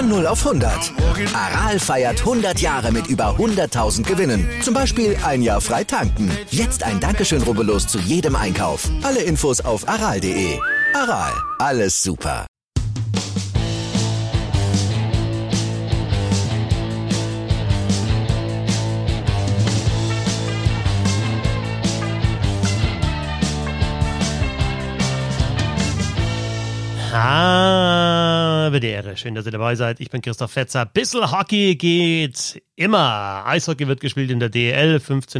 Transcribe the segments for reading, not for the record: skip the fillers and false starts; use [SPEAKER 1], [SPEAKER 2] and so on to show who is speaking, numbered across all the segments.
[SPEAKER 1] Von 0 auf 100. Aral feiert 100 Jahre mit über 100.000 Gewinnen. Zum Beispiel ein Jahr frei tanken. Jetzt ein Dankeschön, rubbellos zu jedem Einkauf. Alle Infos auf aral.de. Aral, alles super.
[SPEAKER 2] Ehre. Schön, dass ihr dabei seid. Ich bin Christoph Fetzer. Bissl Hockey geht immer. Eishockey wird gespielt in der DEL.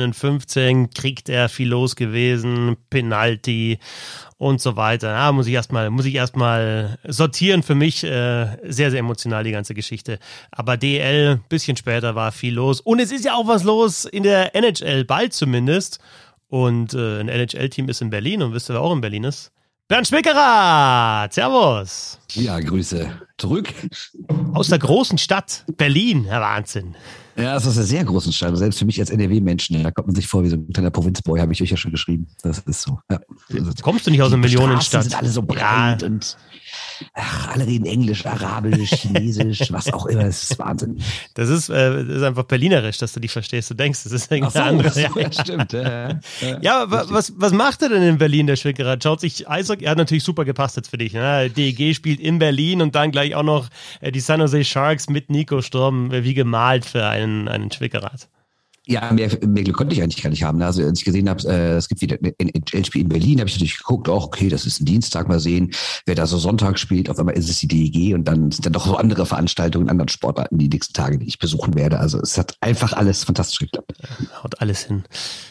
[SPEAKER 2] 15:15. Kriegt er viel los gewesen. Penalty und so weiter. Muss ich erstmal sortieren für mich. Sehr, sehr emotional die ganze Geschichte. Aber DEL, bisschen später war viel los. Und es ist ja auch was los in der NHL, bald zumindest. Und ein NHL-Team ist in Berlin. Und wisst ihr, wer auch in Berlin ist? Bernd Schwickerath, servus.
[SPEAKER 3] Ja, Grüße zurück.
[SPEAKER 2] Aus der großen Stadt Berlin, Herr Wahnsinn.
[SPEAKER 3] Ja, das ist eine sehr große Stadt. Selbst für mich als NRW-Menschen, da kommt man sich vor wie so ein kleiner Provinzboy, habe ich euch ja schon geschrieben. Das ist so. Ja.
[SPEAKER 2] Kommst du nicht aus einer Millionenstadt?
[SPEAKER 3] Die sind alle so breit und alle reden Englisch, Arabisch, Chinesisch, was auch immer. Das ist Wahnsinn.
[SPEAKER 2] Das ist einfach berlinerisch, dass du dich verstehst. Du denkst, das ist irgendeine andere.
[SPEAKER 3] Ja, stimmt.
[SPEAKER 2] Ja, was macht er denn in Berlin, der Schwickerath? Schaut sich Eishockey, er hat natürlich super gepasst jetzt für dich. Ne? DEG spielt in Berlin und dann gleich auch noch die San Jose Sharks mit Nico Sturm, wie gemalt für einen Schwickerath.
[SPEAKER 3] Ja, mehr Glück konnte ich eigentlich gar nicht haben. Also als ich gesehen habe, es gibt wieder ein NHL-Spiel in Berlin, habe ich natürlich geguckt, okay, das ist ein Dienstag, mal sehen, wer da so Sonntag spielt. Auf einmal ist es die DEG und dann sind dann doch so andere Veranstaltungen in anderen Sportarten die nächsten Tage, die ich besuchen werde. Also es hat einfach alles fantastisch geklappt.
[SPEAKER 2] Haut alles hin.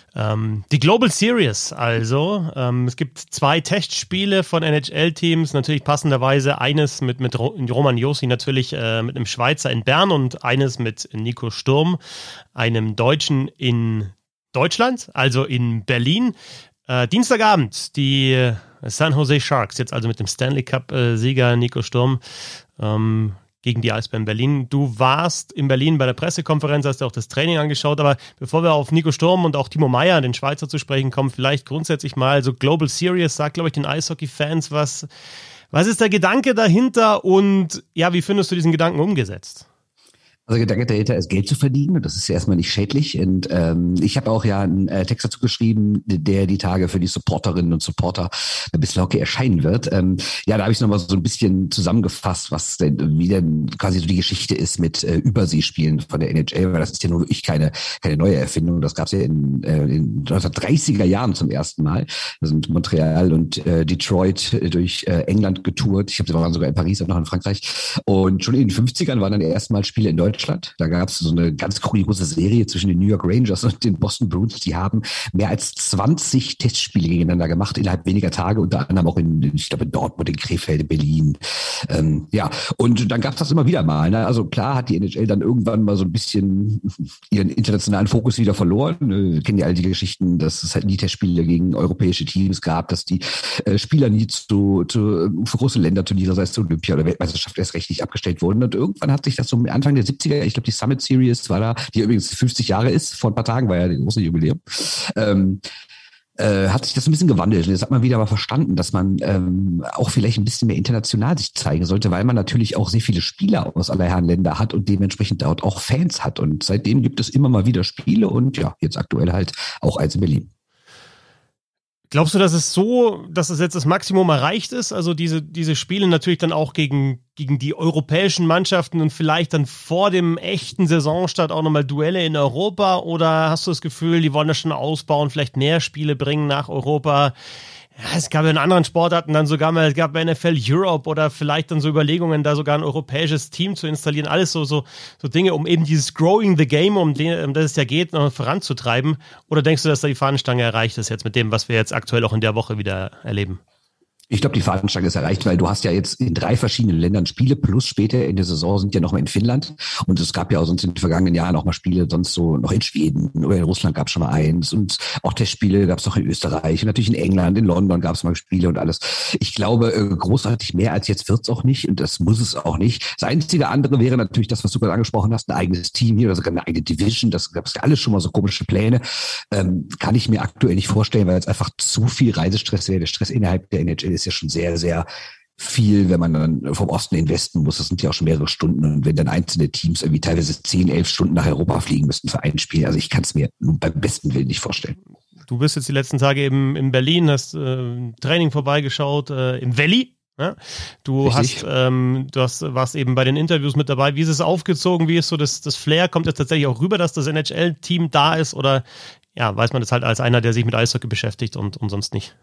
[SPEAKER 2] Die Global Series also. Es gibt 2 Testspiele von NHL-Teams, natürlich passenderweise eines mit Roman Josi natürlich mit einem Schweizer in Bern und eines mit Nico Sturm, einem Deutschen in Deutschland, also in Berlin. Dienstagabend die San Jose Sharks, jetzt also mit dem Stanley Cup-Sieger Nico Sturm, gegen die Eisbären Berlin. Du warst in Berlin bei der Pressekonferenz, hast dir auch das Training angeschaut, aber bevor wir auf Nico Sturm und auch Timo Meier, den Schweizer, zu sprechen kommen, vielleicht grundsätzlich mal so Global Series, sagt, glaube ich, den Eishockey-Fans, was ist der Gedanke dahinter und ja, wie findest du diesen Gedanken umgesetzt?
[SPEAKER 3] Also der Gedanke dahinter ist, Geld zu verdienen, und das ist ja erstmal nicht schädlich. Und ich habe auch ja einen Text dazu geschrieben, der die Tage für die Supporterinnen und Supporter ein bisschen Hockey erscheinen wird. Ja, da habe ich nochmal so ein bisschen zusammengefasst, wie denn quasi so die Geschichte ist mit Überseespielen von der NHL, weil das ist ja nur wirklich keine neue Erfindung. Das gab es ja in 1930er Jahren zum ersten Mal. Da sind Montreal und Detroit durch England getourt. Ich glaube, sie waren sogar in Paris und noch in Frankreich. Und schon in den 50ern waren dann erstmal Spiele in Deutschland. Da gab es so eine ganz kuriose Serie zwischen den New York Rangers und den Boston Bruins. Die haben mehr als 20 Testspiele gegeneinander gemacht innerhalb weniger Tage, unter anderem auch ich glaube in Dortmund, in Krefeld, in Berlin. Ja, und dann gab es das immer wieder mal. Ne? Also klar hat die NHL dann irgendwann mal so ein bisschen ihren internationalen Fokus wieder verloren. Wir kennen ja all die Geschichten, dass es halt nie Testspiele gegen europäische Teams gab, dass die Spieler nie für große Länderturniere, sei es zur Olympia oder Weltmeisterschaft, erst recht nicht abgestellt wurden. Und irgendwann hat sich das so Anfang der 70er, ich glaube die Summit Series war da, die übrigens 50 Jahre ist, vor ein paar Tagen war ja das große Jubiläum, hat sich das ein bisschen gewandelt. Und jetzt hat man wieder mal verstanden, dass man auch vielleicht ein bisschen mehr international sich zeigen sollte, weil man natürlich auch sehr viele Spieler aus aller Herren Länder hat und dementsprechend dort auch Fans hat. Und seitdem gibt es immer mal wieder Spiele und ja, jetzt aktuell halt auch eins in Berlin.
[SPEAKER 2] Glaubst du, dass es jetzt das Maximum erreicht ist? Also diese Spiele natürlich dann auch gegen die europäischen Mannschaften und vielleicht dann vor dem echten Saisonstart auch nochmal Duelle in Europa? Oder hast du das Gefühl, die wollen das schon ausbauen, vielleicht mehr Spiele bringen nach Europa? Ja, es gab ja in anderen Sportarten dann sogar mal, es gab bei NFL Europe oder vielleicht dann so Überlegungen, da sogar ein europäisches Team zu installieren. Alles so Dinge, um eben dieses Growing the Game, um das es ja geht, noch voranzutreiben. Oder denkst du, dass da die Fahnenstange erreicht ist jetzt mit dem, was wir jetzt aktuell auch in der Woche wieder erleben?
[SPEAKER 3] Ich glaube, die Fahnenstange ist erreicht, weil du hast ja jetzt in 3 verschiedenen Ländern Spiele, plus später in der Saison sind ja noch mal in Finnland. Und es gab ja auch sonst in den vergangenen Jahren auch mal Spiele, sonst so noch in Schweden oder in Russland gab es schon mal eins. Und auch Testspiele gab es noch in Österreich und natürlich in England, in London gab es mal Spiele und alles. Ich glaube, großartig mehr als jetzt wird's auch nicht und das muss es auch nicht. Das einzige andere wäre natürlich das, was du gerade angesprochen hast, ein eigenes Team hier oder sogar eine eigene Division. Das gab es ja alles schon mal so komische Pläne. Kann ich mir aktuell nicht vorstellen, weil es einfach zu viel Reisestress wäre. Der Stress innerhalb der NHL ist ja schon sehr, sehr viel, wenn man dann vom Osten in den Westen muss. Das sind ja auch schon mehrere Stunden. Und wenn dann einzelne Teams irgendwie teilweise 10, 11 Stunden nach Europa fliegen müssten für ein Spiel, also ich kann es mir beim besten Willen nicht vorstellen.
[SPEAKER 2] Du bist jetzt die letzten Tage eben in Berlin, hast Training vorbeigeschaut im Valley. Ja? Du warst eben bei den Interviews mit dabei. Wie ist es aufgezogen? Wie ist so das Flair? Kommt es tatsächlich auch rüber, dass das NHL-Team da ist? Oder ja, weiß man das halt als einer, der sich mit Eishockey beschäftigt und sonst nicht?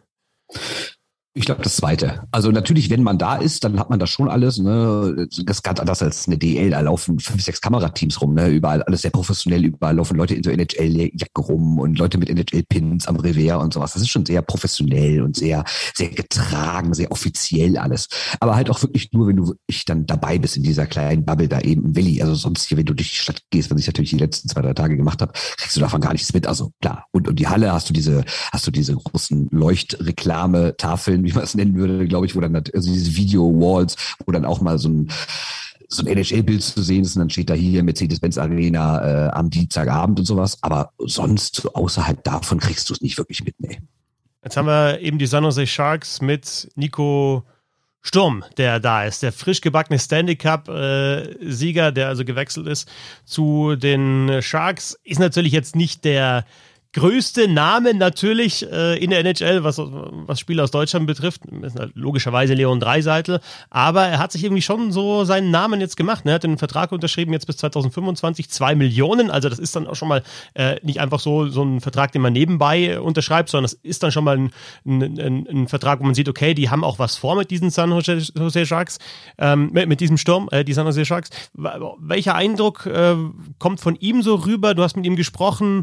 [SPEAKER 3] Ich glaube, das Zweite. Also natürlich, wenn man da ist, dann hat man das schon alles. Ne? Das ist ganz anders als eine DL. Da laufen 5, 6 Kamerateams rum. Ne? Überall alles sehr professionell. Überall laufen Leute in so NHL-Jacken rum und Leute mit NHL-Pins am Revers und sowas. Das ist schon sehr professionell und sehr, sehr getragen, sehr offiziell alles. Aber halt auch wirklich nur, wenn du wirklich dann dabei bist in dieser kleinen Bubble da eben im Valley. Also sonst hier, wenn du durch die Stadt gehst, was ich natürlich die letzten 2, 3 Tage gemacht habe, kriegst du davon gar nichts mit. Also klar. Und die Halle hast du diese großen Leuchtreklame-Tafeln, wie man es nennen würde, glaube ich, wo dann also diese Video-Walls, wo dann auch mal so ein NHL-Bild zu sehen ist und dann steht da hier Mercedes-Benz Arena am Dienstagabend und sowas. Aber sonst, außerhalb davon, kriegst du es nicht wirklich mit, nee.
[SPEAKER 2] Jetzt haben wir eben die San Jose Sharks mit Nico Sturm, der da ist, der frisch gebackene Stanley Cup-Sieger, der also gewechselt ist zu den Sharks, ist natürlich jetzt nicht der größte Name natürlich in der NHL, was Spieler aus Deutschland betrifft, ist logischerweise Leon Draisaitl, aber er hat sich irgendwie schon so seinen Namen jetzt gemacht. Er hat einen Vertrag unterschrieben, jetzt bis 2025, 2 Millionen, also das ist dann auch schon mal nicht einfach so ein Vertrag, den man nebenbei unterschreibt, sondern das ist dann schon mal ein Vertrag, wo man sieht, okay, die haben auch was vor mit diesen San Jose Sharks, mit diesem Sturm, die San Jose Sharks. Welcher Eindruck kommt von ihm so rüber? Du hast mit ihm gesprochen,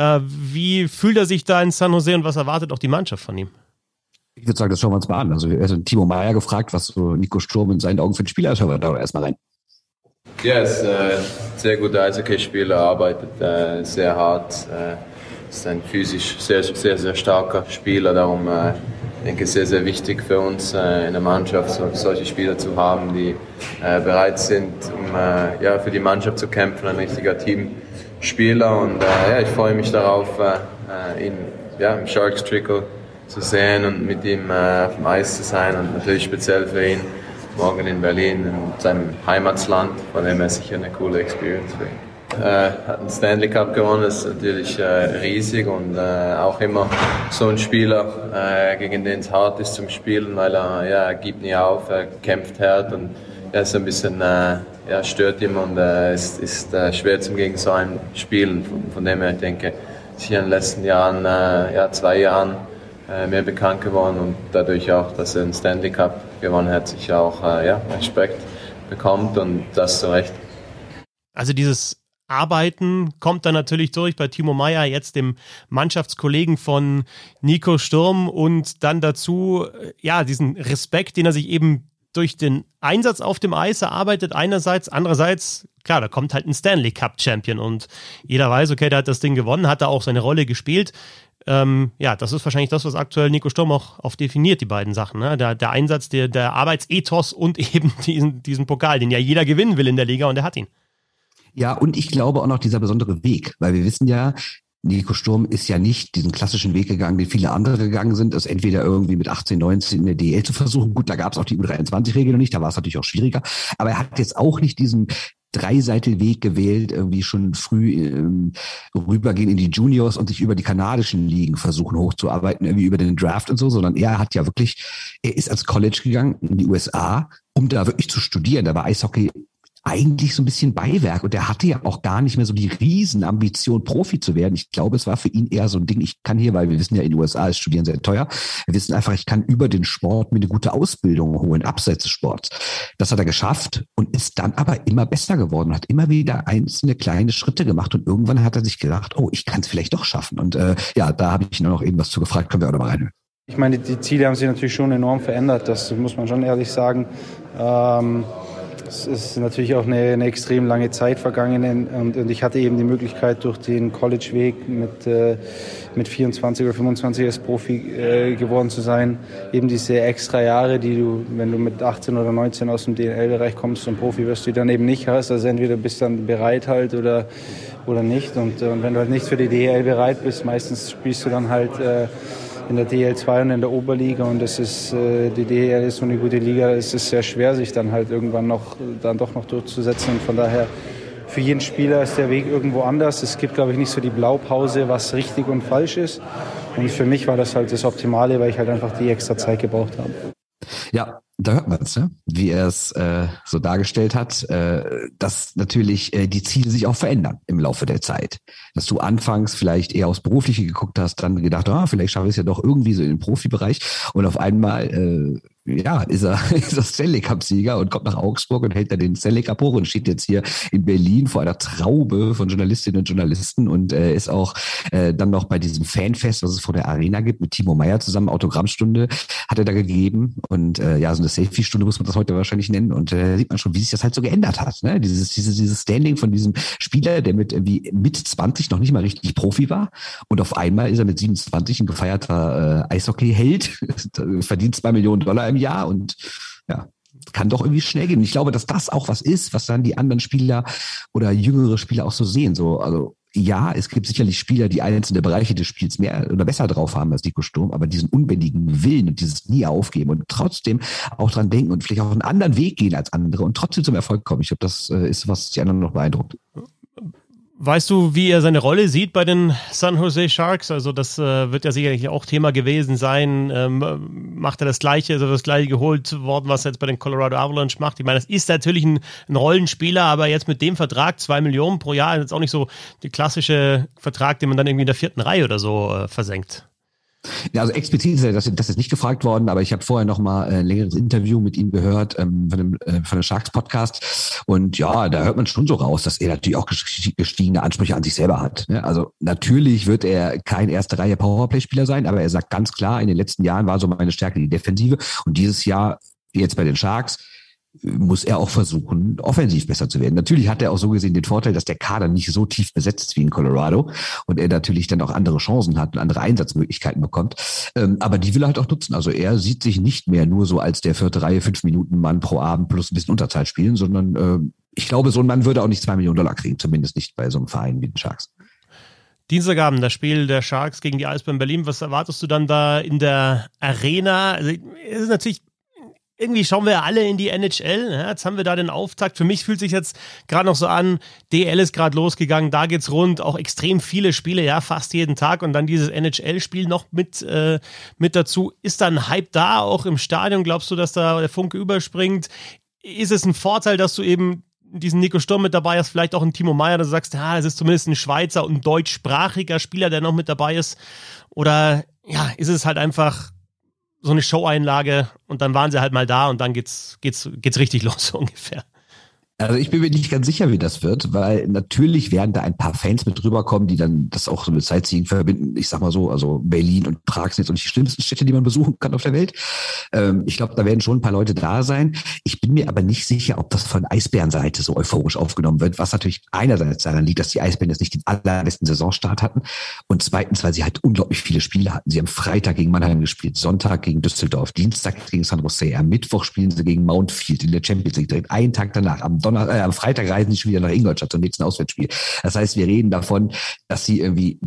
[SPEAKER 2] wie fühlt er sich da in San Jose und was erwartet auch die Mannschaft von ihm?
[SPEAKER 3] Ich würde sagen, das schauen wir uns mal an. Also Timo Meier gefragt, was so Nico Sturm in seinen Augen für ein Spieler ist. Schauen wir da erstmal rein.
[SPEAKER 4] Ja, er ist ein sehr guter Eishockeyspieler, arbeitet sehr hart, ist ein physisch sehr, sehr, sehr starker Spieler. Darum denke ich, sehr, sehr wichtig für uns in der Mannschaft, solche Spieler zu haben, die bereit sind, um für die Mannschaft zu kämpfen, ein richtiger Teamspieler. Und ich freue mich darauf, ihn im Sharks-Trikot zu sehen und mit ihm auf dem Eis zu sein und natürlich speziell für ihn morgen in Berlin, in seinem Heimatland, von dem her sicher eine coole Experience für ihn. Hat einen Stanley Cup gewonnen, ist natürlich riesig und auch immer so ein Spieler, gegen den es hart ist zum Spielen, weil er gibt nie auf, er kämpft hart und er ist ein bisschen stört ihn und ist schwer zum gegen so einen Spielen. Von dem her, ich denke, ist hier in den letzten Jahren, 2 Jahren mehr bekannt geworden und dadurch auch, dass er den Stanley Cup gewonnen hat, sicher auch Respekt bekommt und das zu Recht.
[SPEAKER 2] Also dieses Arbeiten kommt dann natürlich durch bei Timo Meier, jetzt dem Mannschaftskollegen von Nico Sturm und dann dazu, diesen Respekt, den er sich eben durch den Einsatz auf dem Eis erarbeitet einerseits, andererseits, klar, da kommt halt ein Stanley Cup Champion und jeder weiß, okay, der hat das Ding gewonnen, hat da auch seine Rolle gespielt. Das ist wahrscheinlich das, was aktuell Nico Sturm auch definiert, die beiden Sachen. Ne? Der Einsatz, der Arbeitsethos und eben diesen Pokal, den ja jeder gewinnen will in der Liga und er hat ihn.
[SPEAKER 3] Ja, und ich glaube auch noch dieser besondere Weg, weil wir wissen ja, Nico Sturm ist ja nicht diesen klassischen Weg gegangen, den viele andere gegangen sind, es entweder irgendwie mit 18, 19 in der DL zu versuchen. Gut, da gab es auch die U23-Regel noch nicht, da war es natürlich auch schwieriger. Aber er hat jetzt auch nicht diesen Dreiseitel-Weg gewählt, irgendwie schon früh rübergehen in die Juniors und sich über die kanadischen Ligen versuchen hochzuarbeiten, irgendwie über den Draft und so, sondern er ist als College gegangen in die USA, um da wirklich zu studieren. Da war Eishockey eigentlich so ein bisschen Beiwerk und er hatte ja auch gar nicht mehr so die Riesenambition, Profi zu werden. Ich glaube, es war für ihn eher so ein Ding, ich kann hier, weil wir wissen ja, in den USA ist Studieren sehr teuer, wir wissen einfach, ich kann über den Sport mir eine gute Ausbildung holen, abseits des Sports. Das hat er geschafft und ist dann aber immer besser geworden, hat immer wieder einzelne kleine Schritte gemacht und irgendwann hat er sich gedacht, oh, ich kann es vielleicht doch schaffen. Und da habe ich ihn noch eben was zu gefragt, können wir auch noch mal reinhören.
[SPEAKER 5] Ich meine, die Ziele haben sich natürlich schon enorm verändert, das muss man schon ehrlich sagen. Es ist natürlich auch eine extrem lange Zeit vergangen und ich hatte eben die Möglichkeit, durch den College-Weg mit 24 oder 25 als Profi geworden zu sein, eben diese extra Jahre, die du, wenn du mit 18 oder 19 aus dem DNL-Bereich kommst und Profi wirst, die dann eben nicht hast. Also entweder bist du dann bereit halt oder nicht und wenn du halt nicht für die DEL bereit bist, meistens spielst du dann halt in der DL2 und in der Oberliga und das ist, die DL ist so eine gute Liga, es ist sehr schwer, sich dann halt irgendwann doch noch durchzusetzen und von daher für jeden Spieler ist der Weg irgendwo anders. Es gibt, glaube ich, nicht so die Blaupause, was richtig und falsch ist und für mich war das halt das Optimale, weil ich halt einfach die extra Zeit gebraucht habe.
[SPEAKER 3] Ja, da hört man es, ne? Wie er es so dargestellt hat, dass natürlich die Ziele sich auch verändern im Laufe der Zeit. Dass du anfangs vielleicht eher aufs Berufliche geguckt hast, dann gedacht, vielleicht schaffe ich es ja doch irgendwie so in den Profibereich und auf einmal ist er Stanley Cup-Sieger und kommt nach Augsburg und hält da den Stanley Cup hoch und steht jetzt hier in Berlin vor einer Traube von Journalistinnen und Journalisten und ist auch dann noch bei diesem Fanfest, was es vor der Arena gibt, mit Timo Meyer zusammen, Autogrammstunde hat er da gegeben und so eine Selfie-Stunde muss man das heute wahrscheinlich nennen und sieht man schon, wie sich das halt so geändert hat, ne? Dieses Standing von diesem Spieler, der mit 20 noch nicht mal richtig Profi war und auf einmal ist er mit 27 ein gefeierter Eishockey-Held, verdient $2 Millionen im Jahr und ja, kann doch irgendwie schnell gehen. Und ich glaube, dass das auch was ist, was dann die anderen Spieler oder jüngere Spieler auch so sehen. So, also ja, es gibt sicherlich Spieler, die einzelne Bereiche des Spiels mehr oder besser drauf haben als Nico Sturm, aber diesen unbändigen Willen und dieses nie aufgeben und trotzdem auch dran denken und vielleicht auch einen anderen Weg gehen als andere und trotzdem zum Erfolg kommen. Ich glaube, das ist, was die anderen noch beeindruckt.
[SPEAKER 2] Weißt du, wie er seine Rolle sieht bei den San Jose Sharks? Also das wird ja sicherlich auch Thema gewesen sein. Macht er das Gleiche, also das Gleiche geholt worden, was er jetzt bei den Colorado Avalanche macht? Ich meine, das ist natürlich ein Rollenspieler, aber jetzt mit dem Vertrag, 2 Millionen pro Jahr, ist jetzt auch nicht so der klassische Vertrag, den man dann irgendwie in der 4. Reihe oder so versenkt.
[SPEAKER 3] Ja, also explizit ist das ist nicht gefragt worden, aber ich habe vorher noch mal ein längeres Interview mit ihm gehört von dem Sharks Podcast und ja, da hört man schon so raus, dass er natürlich auch gestiegene Ansprüche an sich selber hat. Also natürlich wird er kein erste Reihe Powerplay-Spieler sein, aber er sagt ganz klar, in den letzten Jahren war so meine Stärke die Defensive und dieses Jahr jetzt bei den Sharks muss er auch versuchen, offensiv besser zu werden. Natürlich hat er auch so gesehen den Vorteil, dass der Kader nicht so tief besetzt ist wie in Colorado und er natürlich dann auch andere Chancen hat und andere Einsatzmöglichkeiten bekommt. Aber die will er halt auch nutzen. Also er sieht sich nicht mehr nur so als der 4. Reihe 5-Minuten-Mann pro Abend plus ein bisschen Unterzahl spielen, sondern ich glaube, so ein Mann würde auch nicht $2 Millionen kriegen, zumindest nicht bei so einem Verein wie den Sharks.
[SPEAKER 2] Dienstagabend, das Spiel der Sharks gegen die Eisbären Berlin. Was erwartest du dann da in der Arena? Also, es ist natürlich irgendwie schauen wir alle in die NHL. Ja, jetzt haben wir da den Auftakt. Für mich fühlt sich jetzt gerade noch so an, DL ist gerade losgegangen, da geht's rund, auch extrem viele Spiele, ja, fast jeden Tag und dann dieses NHL-Spiel noch mit dazu. Ist da ein Hype da, auch im Stadion? Glaubst du, dass da der Funke überspringt? Ist es ein Vorteil, dass du eben diesen Nico Sturm mit dabei hast, vielleicht auch ein Timo Meyer, dass du sagst, ja, das ist zumindest ein Schweizer und ein deutschsprachiger Spieler, der noch mit dabei ist? Oder ja, ist es halt einfach so eine Show-Einlage und dann waren sie halt mal da und dann geht's richtig los, so ungefähr.
[SPEAKER 3] Also ich bin mir nicht ganz sicher, wie das wird, weil natürlich werden da ein paar Fans mit rüberkommen, die dann das auch so mit Sightseeing verbinden. Ich sag mal so, also Berlin und Prag sind jetzt auch nicht die schlimmsten Städte, die man besuchen kann auf der Welt. Ich glaube, da werden schon ein paar Leute da sein. Ich bin mir aber nicht sicher, ob das von Eisbärenseite so euphorisch aufgenommen wird, was natürlich einerseits daran liegt, dass die Eisbären jetzt nicht den allerbesten Saisonstart hatten und zweitens, weil sie halt unglaublich viele Spiele hatten. Sie haben Freitag gegen Mannheim gespielt, Sonntag gegen Düsseldorf, Dienstag gegen San Jose, am Mittwoch spielen sie gegen Mountfield in der Champions League, direkt einen Tag danach, am Freitag reisen sie schon wieder nach Ingolstadt zum nächsten Auswärtsspiel. Das heißt, wir reden davon, dass sie irgendwie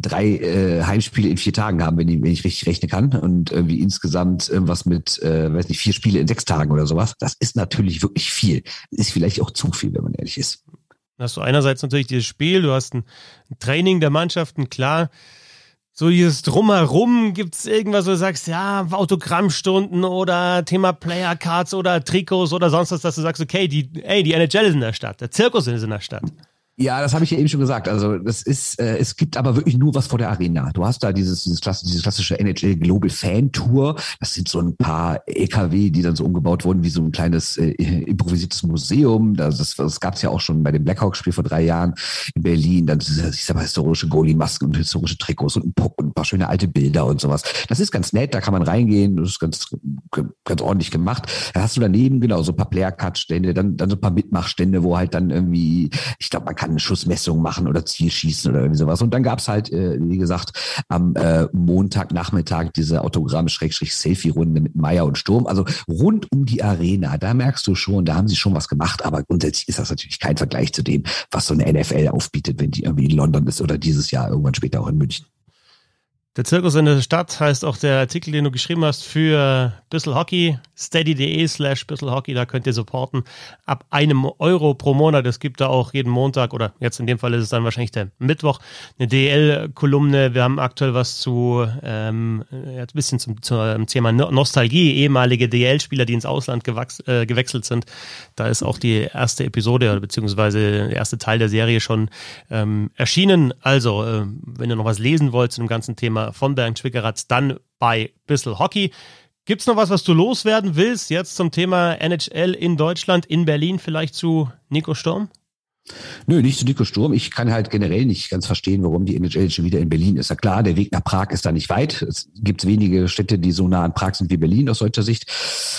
[SPEAKER 3] 3 Heimspiele in 4 Tagen haben, wenn ich richtig rechnen kann. Und irgendwie insgesamt irgendwas mit, 4 Spiele in 6 Tagen oder sowas. Das ist natürlich wirklich viel. Ist vielleicht auch zu viel, wenn man ehrlich ist.
[SPEAKER 2] Dann hast du einerseits natürlich dieses Spiel, du hast ein Training der Mannschaften, klar. So dieses Drumherum, gibt's irgendwas, wo du sagst, ja, Autogrammstunden oder Thema Playercards oder Trikots oder sonst was, dass du sagst, okay, die NHL ist in der Stadt, der Zirkus ist in der Stadt.
[SPEAKER 3] Ja, das habe ich ja eben schon gesagt. Also das ist, es gibt aber wirklich nur was vor der Arena. Du hast da diese klassische NHL Global Fan Tour. Das sind so ein paar LKW, die dann so umgebaut wurden wie so ein kleines improvisiertes Museum. Das gab es ja auch schon bei dem Blackhawks-Spiel vor 3 Jahren in Berlin. Dann ist aber historische Goalie-Masken und historische Trikots und ein Puck und ein paar schöne alte Bilder und sowas. Das ist ganz nett, da kann man reingehen. Das ist ganz ordentlich gemacht. Da hast du daneben genau so ein paar Player-Card-Stände, dann so ein paar Mitmachstände, wo halt dann irgendwie, ich glaube, man kann eine Schussmessung machen oder Zielschießen oder irgendwie sowas. Und dann gab's halt, wie gesagt, am Montagnachmittag diese Autogramm-Selfie-Runde mit Meyer und Sturm. Also rund um die Arena, da merkst du schon, da haben sie schon was gemacht, aber grundsätzlich ist das natürlich kein Vergleich zu dem, was so eine NFL aufbietet, wenn die irgendwie in London ist oder dieses Jahr irgendwann später auch in München.
[SPEAKER 2] Der Zirkus in der Stadt heißt auch der Artikel, den du geschrieben hast für Bissl Hockey, steady.de/bisselhockey, da könnt ihr supporten ab €1 pro Monat. Es gibt da auch jeden Montag oder jetzt in dem Fall ist es dann wahrscheinlich der Mittwoch eine DL-Kolumne. Wir haben aktuell was zu ein bisschen zum Thema Nostalgie, ehemalige DL-Spieler, die ins Ausland gewechselt sind. Da ist auch die erste Episode oder beziehungsweise der erste Teil der Serie schon erschienen. Also, wenn ihr noch was lesen wollt zu dem ganzen Thema von Bernd Schwickerath, dann bei Bissl Hockey. Gibt's noch was du loswerden willst jetzt zum Thema NHL in Deutschland, in Berlin vielleicht zu Nico Sturm?
[SPEAKER 3] Nö, nicht zu Nico Sturm. Ich kann halt generell nicht ganz verstehen, warum die NHL schon wieder in Berlin ist. Ja klar, der Weg nach Prag ist da nicht weit. Es gibt wenige Städte, die so nah an Prag sind wie Berlin aus deutscher Sicht.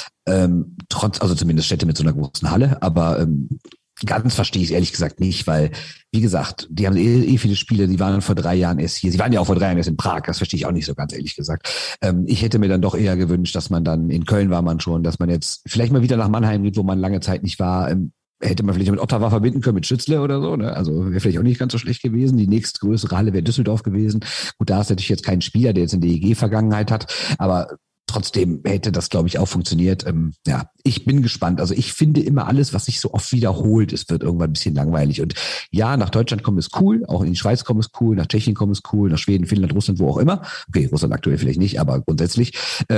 [SPEAKER 3] Also zumindest Städte mit so einer großen Halle. Aber ganz verstehe ich es ehrlich gesagt nicht, weil, wie gesagt, die haben viele Spiele, die waren vor 3 Jahren erst hier. Sie waren ja auch vor 3 Jahren erst in Prag, das verstehe ich auch nicht so ganz ehrlich gesagt. Ich hätte mir dann doch eher gewünscht, dass man dann, in Köln war man schon, dass man jetzt vielleicht mal wieder nach Mannheim geht, wo man lange Zeit nicht war. Hätte man vielleicht mit Ottawa verbinden können, mit Schützle oder so, ne? Also wäre vielleicht auch nicht ganz so schlecht gewesen. Die nächstgrößere Halle wäre Düsseldorf gewesen. Gut, da ist natürlich jetzt kein Spieler, der jetzt in der EG-Vergangenheit hat, aber trotzdem hätte das, glaube ich, auch funktioniert. Ich bin gespannt. Also ich finde immer alles, was sich so oft wiederholt, es wird irgendwann ein bisschen langweilig. Und ja, nach Deutschland kommen ist cool, auch in die Schweiz kommen ist cool, nach Tschechien kommen ist cool, nach Schweden, Finnland, Russland, wo auch immer. Okay, Russland aktuell vielleicht nicht, aber grundsätzlich.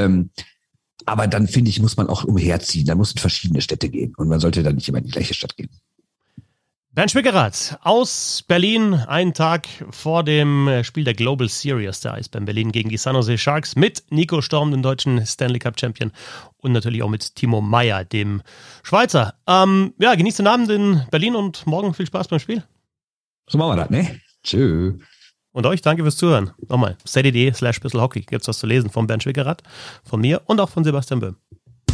[SPEAKER 3] Aber dann, finde ich, muss man auch umherziehen. Dann muss in verschiedene Städte gehen. Und man sollte dann nicht immer in die gleiche Stadt gehen.
[SPEAKER 2] Bernd Schwickerath aus Berlin, einen Tag vor dem Spiel der Global Series der Eisbären Berlin gegen die San Jose Sharks mit Nico Sturm, dem deutschen Stanley Cup Champion, und natürlich auch mit Timo Meier, dem Schweizer. Genießt den Abend in Berlin und morgen viel Spaß beim Spiel.
[SPEAKER 3] So machen wir das, ne? Tschö.
[SPEAKER 2] Und euch danke fürs Zuhören. Nochmal, steady.de/bisselhockey gibt's was zu lesen von Bernd Schwickerath, von mir und auch von Sebastian Böhm.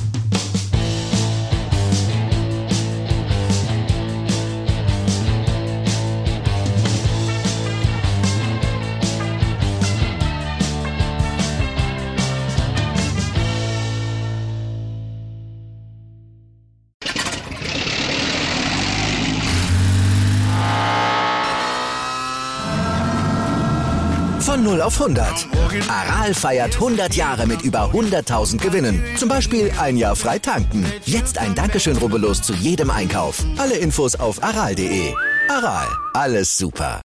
[SPEAKER 1] Von 0 auf 100. Aral feiert 100 Jahre mit über 100.000 Gewinnen. Zum Beispiel ein Jahr frei tanken. Jetzt ein Dankeschön, rubbellos zu jedem Einkauf. Alle Infos auf aral.de. Aral, alles super.